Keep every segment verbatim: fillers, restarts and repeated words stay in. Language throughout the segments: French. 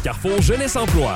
Carrefour Jeunesse Emploi.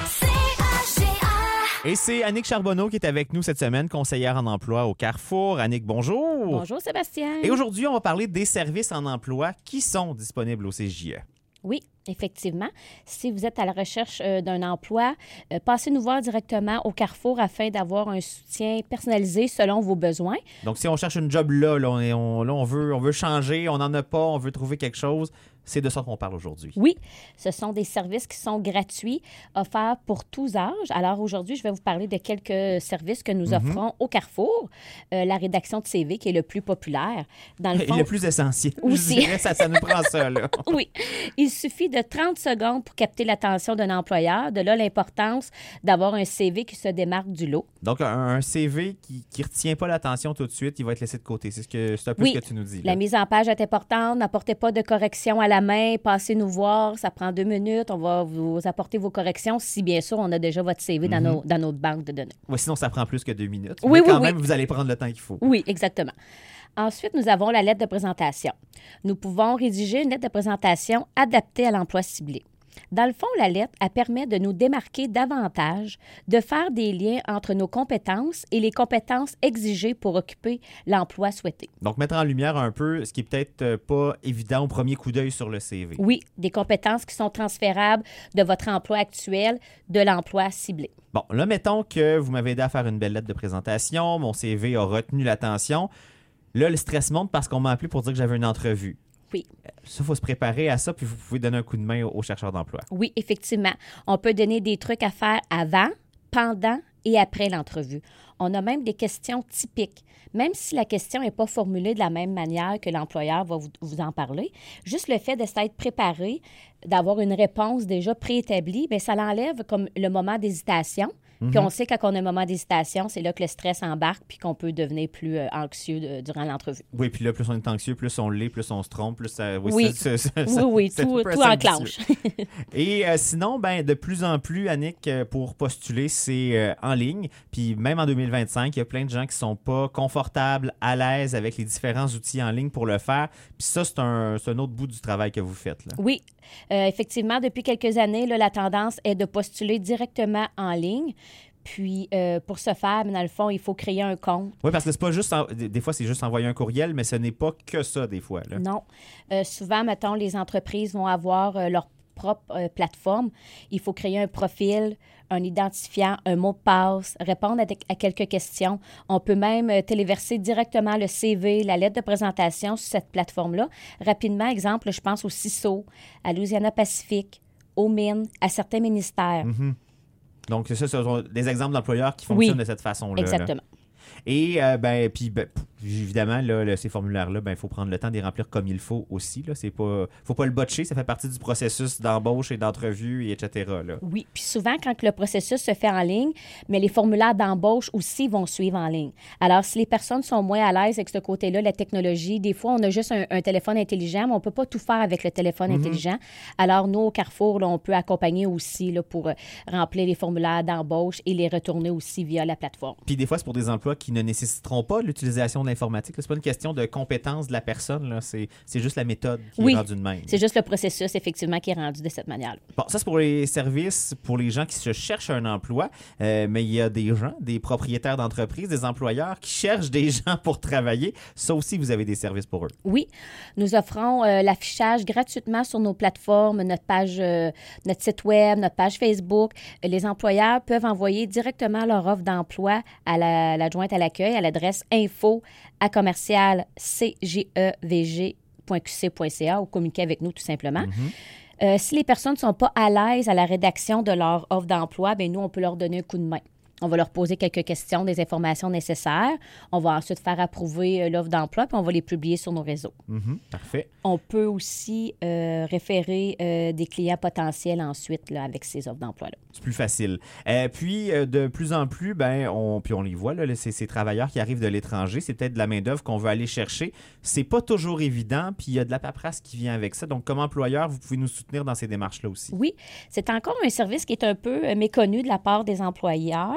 Et c'est Annick Charbonneau qui est avec nous cette semaine, conseillère en emploi au Carrefour. Annick, bonjour. Bonjour Sébastien. Et aujourd'hui, on va parler des services en emploi qui sont disponibles au C J E. Oui, effectivement. Si vous êtes à la recherche euh, d'un emploi, euh, passez nous voir directement au Carrefour afin d'avoir un soutien personnalisé selon vos besoins. Donc, si on cherche une job là, là, on, est, on, là, on, veut, on veut changer, on n'en a pas, on veut trouver quelque chose, c'est de ça qu'on parle aujourd'hui. Oui, ce sont des services qui sont gratuits, offerts pour tous âges. Alors aujourd'hui, je vais vous parler de quelques services que nous Mm-hmm. offrons au Carrefour. Euh, la rédaction de C V qui est le plus populaire. Dans le fond, Et le plus essentiel. Aussi. Je dirais, ça, ça nous prend ça, là. Oui, il suffit de trente secondes pour capter l'attention d'un employeur. De là, l'importance d'avoir un C V qui se démarque du lot. Donc, un, un C V qui ne retient pas l'attention tout de suite, il va être laissé de côté. C'est, ce que, c'est un peu Oui, ce que tu nous dis. Là. La mise en page est importante. N'apportez pas de correction à la main. Passez nous voir. Ça prend deux minutes. On va vous apporter vos corrections si, bien sûr, on a déjà votre C V Mm-hmm. dans, nos, dans notre banque de données. Oui, sinon, ça prend plus que deux minutes. Oui, Mais quand oui, même, oui. vous allez prendre le temps qu'il faut. Oui, exactement. Ensuite, nous avons la lettre de présentation. Nous pouvons rédiger une lettre de présentation adaptée à l'emploi ciblé. Dans le fond, la lettre, elle permet de nous démarquer davantage, de faire des liens entre nos compétences et les compétences exigées pour occuper l'emploi souhaité. Donc, mettre en lumière un peu ce qui est peut-être euh, pas évident au premier coup d'œil sur le C V. Oui, des compétences qui sont transférables de votre emploi actuel, de l'emploi ciblé. Bon, là, mettons que vous m'avez aidé à faire une belle lettre de présentation, mon C V a retenu l'attention. Là, le stress monte parce qu'on m'a appelé pour dire que j'avais une entrevue. Oui. Ça, il faut se préparer à ça, puis vous pouvez donner un coup de main aux chercheurs d'emploi. Oui, effectivement. On peut donner des trucs à faire avant, pendant et après l'entrevue. On a même des questions typiques. Même si la question n'est pas formulée de la même manière que l'employeur va vous, vous en parler, juste le fait de s'être préparé, d'avoir une réponse déjà préétablie, bien, ça l'enlève comme le moment d'hésitation. Puis on sait quand on a un moment d'hésitation, c'est là que le stress embarque puis qu'on peut devenir plus euh, anxieux de- durant l'entrevue. Oui, puis là, plus on est anxieux, plus on l'est, plus on se trompe, plus ça... Oui. ça- ça- Oui, ça- oui, ça tout, peut tout être enclenche. ambitieux. Et euh, sinon, ben, de plus en plus, Annick, euh, pour postuler, c'est euh, en ligne. Puis même en deux mille vingt-cinq, il y a plein de gens qui sont pas confortables, à l'aise avec les différents outils en ligne pour le faire. Puis ça, c'est un, c'est un autre bout du travail que vous faites, là. Oui, euh, effectivement, depuis quelques années, là, la tendance est de postuler directement en ligne. Puis, euh, pour ce faire, dans le fond, il faut créer un compte. Oui, parce que c'est pas juste... en- Des des fois, c'est juste envoyer un courriel, mais ce n'est pas que ça, des fois, là. Non. Euh, souvent, mettons, les entreprises vont avoir euh, leur propre euh, plateforme. Il faut créer un profil, un identifiant, un mot de passe, répondre à, de- à quelques questions. On peut même euh, téléverser directement le C V, la lettre de présentation sur cette plateforme-là. Rapidement, exemple, je pense au C I S O, à Louisiana Pacifique, aux mines, à certains ministères. Mhm. Donc, c'est ça, ce sont des exemples d'employeurs qui fonctionnent Oui, de cette façon-là. là. Exactement. Et, euh, ben, puis, ben, p- évidemment, là, là, ces formulaires-là, ben, il faut prendre le temps de les remplir comme il faut aussi. Il ne faut pas le botcher, ça fait partie du processus d'embauche et d'entrevue, et et cetera. Là. Oui, puis souvent, quand le processus se fait en ligne, mais les formulaires d'embauche aussi vont suivre en ligne. Alors, si les personnes sont moins à l'aise avec ce côté-là, la technologie, des fois, on a juste un, un téléphone intelligent, mais on ne peut pas tout faire avec le téléphone Mm-hmm. intelligent. Alors, nous, au Carrefour, là, on peut accompagner aussi là, pour euh, remplir les formulaires d'embauche et les retourner aussi via la plateforme. Puis des fois, c'est pour des emplois qui ne nécessiteront pas l'utilisation de l'informatique. Ce n'est pas une question de compétence de la personne, là. C'est, c'est juste la méthode qui Oui, est rendue de même. C'est juste le processus, effectivement, qui est rendu de cette manière-là. Bon, ça, c'est pour les services, pour les gens qui se cherchent un emploi. Euh, mais il y a des gens, des propriétaires d'entreprises, des employeurs qui cherchent des gens pour travailler. Ça aussi, vous avez des services pour eux. Oui, nous offrons euh, l'affichage gratuitement sur nos plateformes, notre page, euh, notre site web, notre page Facebook. Euh, Les employeurs peuvent envoyer directement leur offre d'emploi à la- l'adjointe à l'accueil à l'adresse info à commercial c g e v g point q c point c a ou communiquer avec nous tout simplement. Euh, si les personnes ne sont pas à l'aise à la rédaction de leur offre d'emploi, bien nous, on peut leur donner un coup de main. On va leur poser quelques questions, des informations nécessaires. On va ensuite faire approuver euh, l'offre d'emploi, puis on va les publier sur nos réseaux. Mhm, parfait. On peut aussi euh, référer euh, des clients potentiels ensuite là, avec ces offres d'emploi-là. C'est plus facile. Euh, puis, euh, de plus en plus, ben, on, puis on les voit, là, ces, ces travailleurs qui arrivent de l'étranger, c'est peut-être de la main-d'œuvre qu'on veut aller chercher. C'est pas toujours évident, puis il y a de la paperasse qui vient avec ça. Donc, comme employeur, vous pouvez nous soutenir dans ces démarches-là aussi. Oui, c'est encore un service qui est un peu euh, méconnu de la part des employeurs.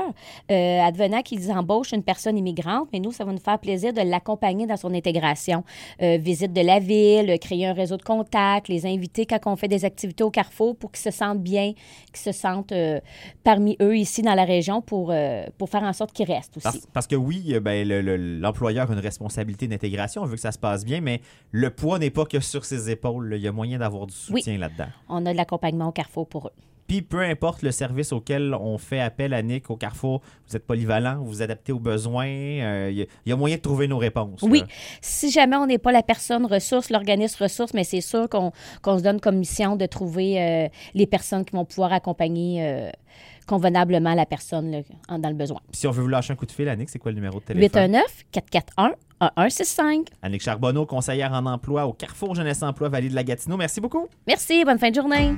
euh, advenant qu'ils embauchent une personne immigrante, mais nous, ça va nous faire plaisir de l'accompagner dans son intégration. Euh, visite de la ville, créer un réseau de contacts, les inviter quand on fait des activités au Carrefour pour qu'ils se sentent bien, qu'ils se sentent euh, parmi eux ici dans la région pour, euh, pour faire en sorte qu'ils restent aussi. Parce, parce que oui, ben, le, le, l'employeur a une responsabilité d'intégration, on veut que ça se passe bien, mais le poids n'est pas que sur ses épaules. Il y a moyen d'avoir du soutien oui, là-dedans. On a de l'accompagnement au Carrefour pour eux. Puis, peu importe le service auquel on fait appel, Annick, au Carrefour, vous êtes polyvalent, vous vous adaptez aux besoins. Il euh, y, y a moyen de trouver nos réponses. Oui. Là. Si jamais on n'est pas la personne ressource, l'organisme ressource, mais c'est sûr qu'on, qu'on se donne comme mission de trouver euh, les personnes qui vont pouvoir accompagner euh, convenablement la personne là, en, dans le besoin. Puis si on veut vous lâcher un coup de fil, Annick, c'est quoi le numéro de téléphone? huit un neuf, quatre quatre un, un un six cinq. Annick Charbonneau, conseillère en emploi au Carrefour Jeunesse Emploi Vallée de la Gatineau. Merci beaucoup. Merci. Bonne fin de journée.